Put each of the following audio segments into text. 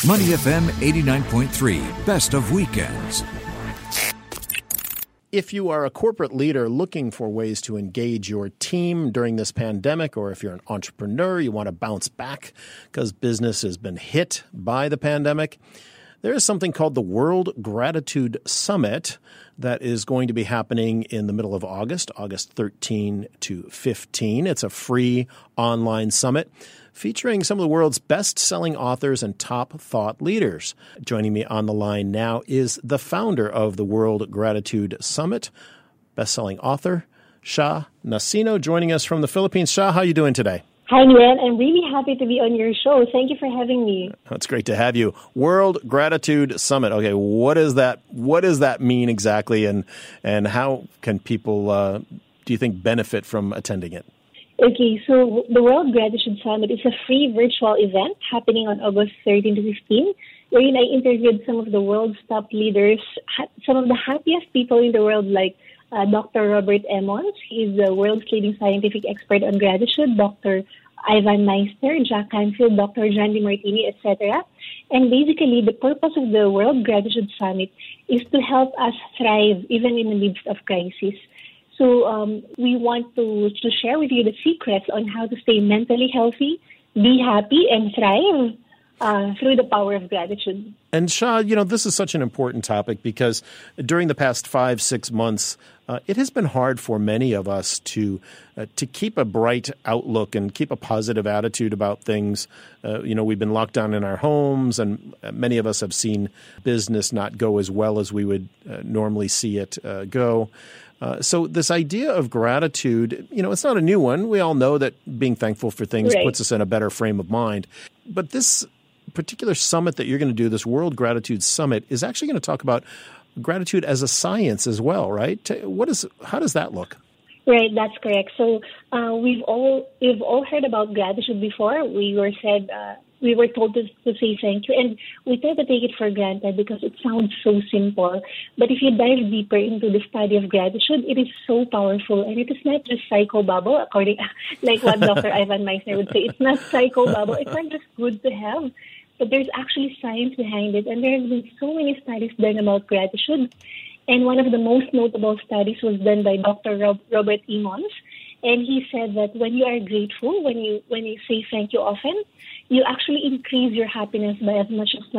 Money FM 89.3, best of weekends. If you are a corporate leader looking for ways to engage your team during this pandemic, or if you're an entrepreneur, you want to bounce back because business has been hit by the pandemic, there is something called the World Gratitude Summit that is going to be happening in the middle of August 13 to 15. It's a free online summit featuring some of the world's best-selling authors and top thought leaders. Joining me on the line now is the founder of the World Gratitude Summit, best-selling author, Sha Nacino, joining us from the Philippines. Sha, how are you doing today? Hi, Nguyen. I'm really happy to be on your show. Thank you for having me. It's great to have you. World Gratitude Summit. Okay, what does that mean exactly, and how can people, do you think, benefit from attending it? Okay, so the World Gratitude Summit is a free virtual event happening on August 13 to 15, wherein I interviewed some of the world's top leaders, some of the happiest people in the world, like Dr. Robert Emmons. He's the world's leading scientific expert on gratitude, Dr. Ivan Meister, Jack Canfield, Dr. John DeMartini, etc. And basically, the purpose of the World Gratitude Summit is to help us thrive even in the midst of crisis. So we want to share with you the secrets on how to stay mentally healthy, be happy, and thrive through the power of gratitude. And Sha, this is such an important topic because during the past 5-6 months, it has been hard for many of us to keep a bright outlook and keep a positive attitude about things. We've been locked down in our homes, and many of us have seen business not go as well as we would normally see it go. So this idea of gratitude, it's not a new one. We all know that being thankful for things puts us in a better frame of mind. But this particular summit that you're going to do, this World Gratitude Summit, is actually going to talk about gratitude as a science as well, right? How does that look? Right, that's correct. So we've all heard about gratitude before. We were told to say thank you, and we tend to take it for granted because it sounds so simple. But if you dive deeper into the study of gratitude, it is so powerful, and it is not just psychobabble, according like what Dr. Ivan Meisner would say. It's not psychobabble. It's not just good to have, but there's actually science behind it, and there have been so many studies done about gratitude. And one of the most notable studies was done by Dr. Robert Emmons, and he said that when you are grateful, when you say thank you often, you actually increase your happiness by as much as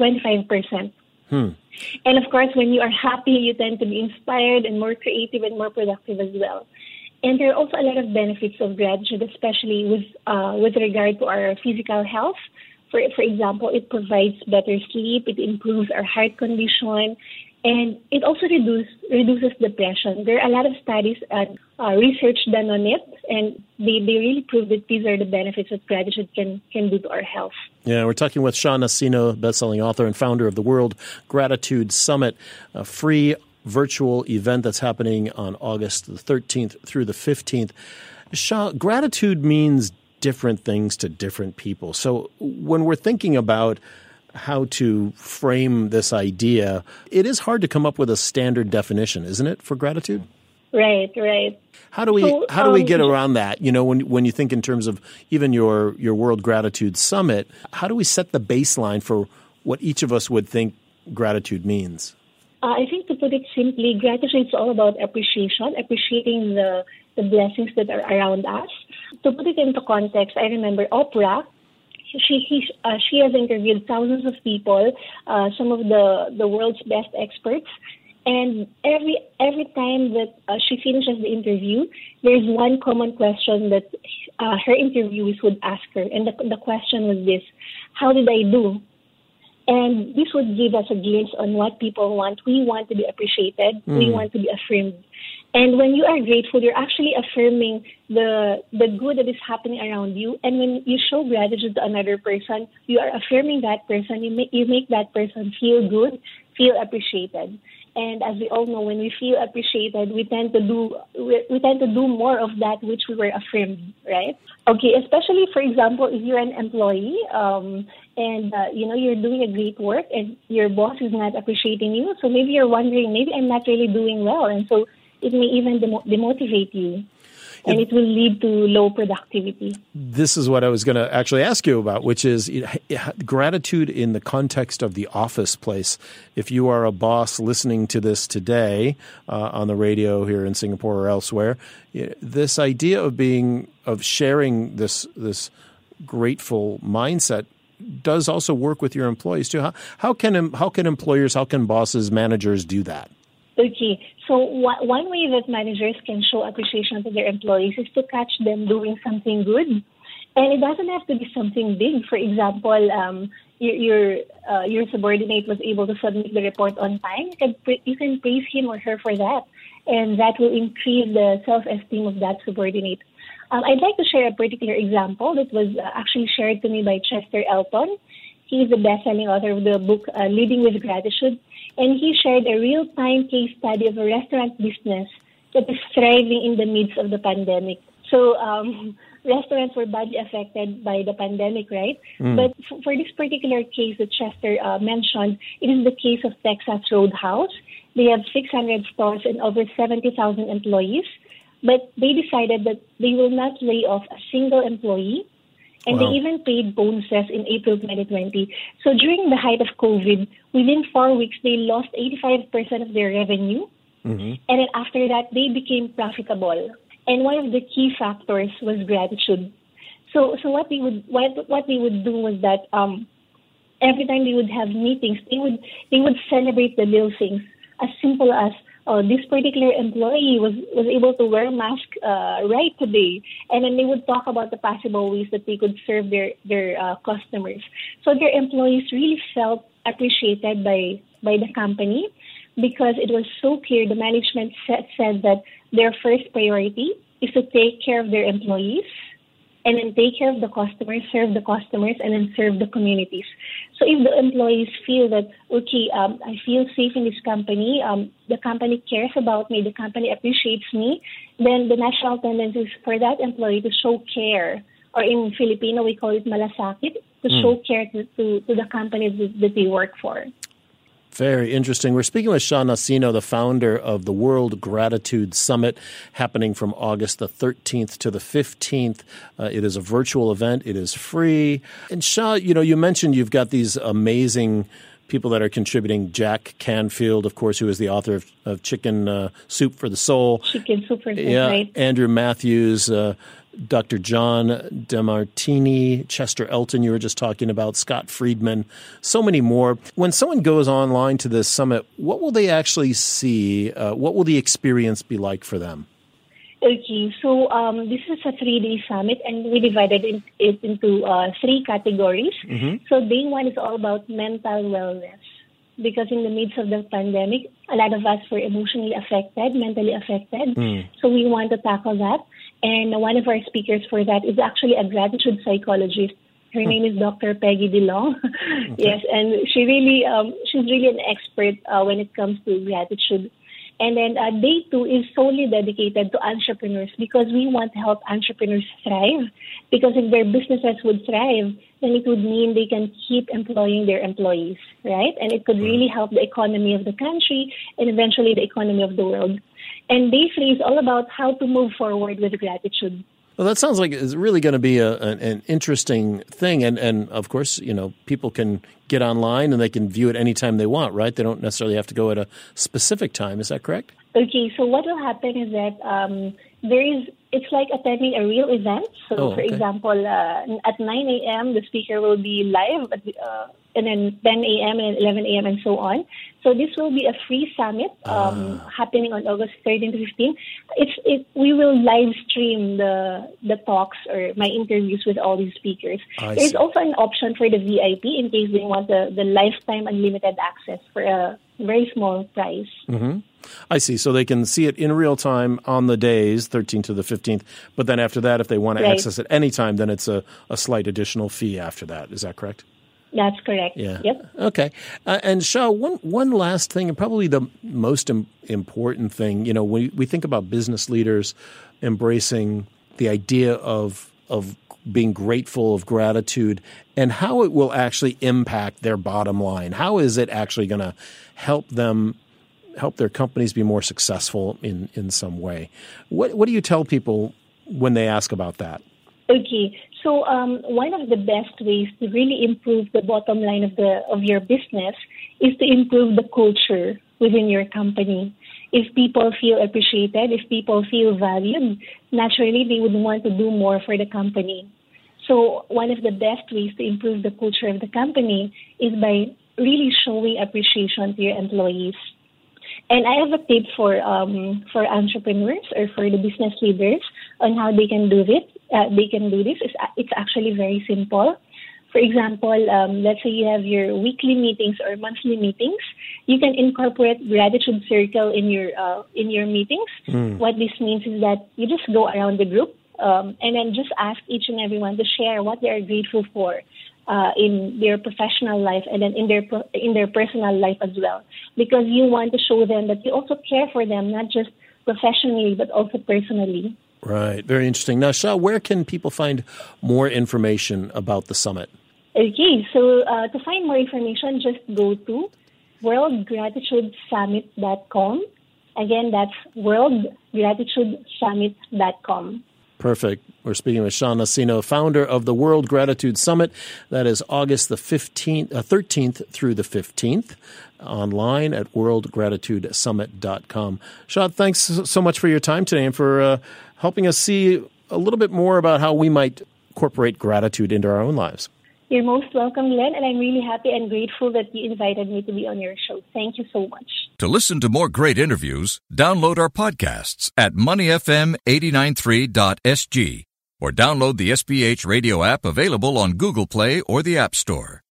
25%. And of course, when you are happy, you tend to be inspired and more creative and more productive as well. And there are also a lot of benefits of gratitude, especially with regard to our physical health. For example, it provides better sleep, it improves our heart condition, and it also reduces depression. There are a lot of studies and research done on it, and they really prove that these are the benefits that gratitude can do to our health. Yeah, we're talking with Sha Nacino, best-selling author and founder of the World Gratitude Summit, a free virtual event that's happening on August the 13th through the 15th. Sha, gratitude means different things to different people. So when we're thinking about how to frame this idea, it is hard to come up with a standard definition, isn't it, for gratitude? Right. How do we get around that? When you think in terms of even your World Gratitude Summit, how do we set the baseline for what each of us would think gratitude means? I think, to put it simply, gratitude is all about appreciation, appreciating the blessings that are around us. To put it into context, I remember Oprah. She has interviewed thousands of people, some of the world's best experts, and every time that she finishes the interview, there's one common question that her interviewees would ask her, and the question was this: how did I do? And this would give us a glimpse on what people want. We want to be appreciated. We want to be affirmed. And when you are grateful, you're actually affirming the good that is happening around you. And when you show gratitude to another person, you are affirming that person. You make that person feel good, feel appreciated. And as we all know, when we feel appreciated, we tend to do more of that which we were affirmed, right? Okay, especially, for example, if you're an employee and you're doing a great work and your boss is not appreciating you, so maybe you're wondering, maybe I'm not really doing well, and so it may even demotivate you. and it will lead to low productivity. This is what I was going to actually ask you about, which is gratitude in the context of the office place. If you are a boss listening to this today on the radio here in Singapore or elsewhere, this idea of sharing this grateful mindset does also work with your employees too. How can employers, how can bosses, managers do that? Okay, so one way that managers can show appreciation to their employees is to catch them doing something good. And it doesn't have to be something big. For example, your subordinate was able to submit the report on time. You can praise him or her for that. And that will increase the self-esteem of that subordinate. I'd like to share a particular example that was actually shared to me by Chester Elton. He's the best-selling author of the book Leading with Gratitude. And he shared a real-time case study of a restaurant business that is thriving in the midst of the pandemic. So restaurants were badly affected by the pandemic, right? But for this particular case that Chester mentioned, it is the case of Texas Roadhouse. They have 600 stores and over 70,000 employees. But they decided that they will not lay off a single employee. And They even paid bonuses in April 2020. So during the height of COVID, within 4 weeks, they lost 85% of their revenue. And then after that, they became profitable. And one of the key factors was gratitude. So what they would do was that every time they would have meetings, they would celebrate the little things, as simple as this particular employee was able to wear a mask right today. And then they would talk about the possible ways that they could serve their customers. So their employees really felt appreciated by the company because it was so clear. The management said that their first priority is to take care of their employees and then take care of the customers, serve the customers, and then serve the communities. So if the employees feel that, okay, I feel safe in this company, the company cares about me, the company appreciates me, then the natural tendency is for that employee to show care, or in Filipino, we call it malasakit, to show care to the company that they work for. Very interesting. We're speaking with Siya Nacino, the founder of the World Gratitude Summit, happening from August the 13th to the 15th. It is a virtual event. It is free. And Siya, you mentioned you've got these amazing people that are contributing. Jack Canfield, of course, who is the author of Chicken Soup for the Soul. Chicken Soup for the Soul, right. Andrew Matthews, Dr. John DeMartini, Chester Elton, you were just talking about, Scott Friedman, so many more. When someone goes online to this summit, what will they actually see? What will the experience be like for them? Okay, so this is a 3-day summit, and we divided it into 3 categories. So day 1 is all about mental wellness, because in the midst of the pandemic, a lot of us were emotionally affected, mentally affected. So we want to tackle that. And one of our speakers for that is actually a gratitude psychologist. Her name is Dr. Peggy DeLong. Yes, and she's really an expert when it comes to gratitude. And then day 2 is solely dedicated to entrepreneurs, because we want to help entrepreneurs thrive. Because if their businesses would thrive, then it would mean they can keep employing their employees, right? And it could really help the economy of the country and eventually the economy of the world. And day 3 is all about how to move forward with gratitude. Well, that sounds like it's really going to be an interesting thing. And of course, people can get online and they can view it anytime they want, right? They don't necessarily have to go at a specific time. Is that correct? Okay, so what will happen is that it's like attending a real event. So, for example, at 9 a.m., the speaker will be live, and then 10 a.m. and 11 a.m. and so on. So this will be a free summit happening on August 13 to 15. We will live stream the talks or my interviews with all these speakers. There's also an option for the VIP in case they want the lifetime unlimited access for a very small price. I see. So they can see it in real time on the days, 13th to the 15th. But then after that, if they want to access it anytime, then it's a slight additional fee after that. Is that correct? That's correct. Yeah. Yep. Okay. And Siya, one last thing, and probably the most important thing, we think about business leaders embracing the idea of being grateful, of gratitude, and how it will actually impact their bottom line. How is it actually going to help their companies be more successful in some way? What do you tell people when they ask about that? Okay, so one of the best ways to really improve the bottom line of your business is to improve the culture within your company. If people feel appreciated, if people feel valued, naturally they would want to do more for the company. So one of the best ways to improve the culture of the company is by really showing appreciation to your employees. And I have a tip for entrepreneurs or for the business leaders on how they can do this. It's actually very simple. For example, let's say you have your weekly meetings or monthly meetings. You can incorporate gratitude circle in your meetings. What this means is that you just go around the group and then just ask each and everyone to share what they are grateful for in their professional life and then in their personal life as well, because you want to show them that you also care for them, not just professionally but also personally. Right. Very interesting. Now, Sha, where can people find more information about the summit? Okay, so to find more information, just go to worldgratitudesummit.com. Again, that's worldgratitudesummit.com. Perfect. We're speaking with Sha Nacino, founder of the World Gratitude Summit. That is August the 13th through the 15th, online at worldgratitudesummit.com. Sha, thanks so much for your time today and for helping us see a little bit more about how we might incorporate gratitude into our own lives. You're most welcome, Glenn, and I'm really happy and grateful that you invited me to be on your show. Thank you so much. To listen to more great interviews, download our podcasts at moneyfm893.sg or download the SPH radio app available on Google Play or the App Store.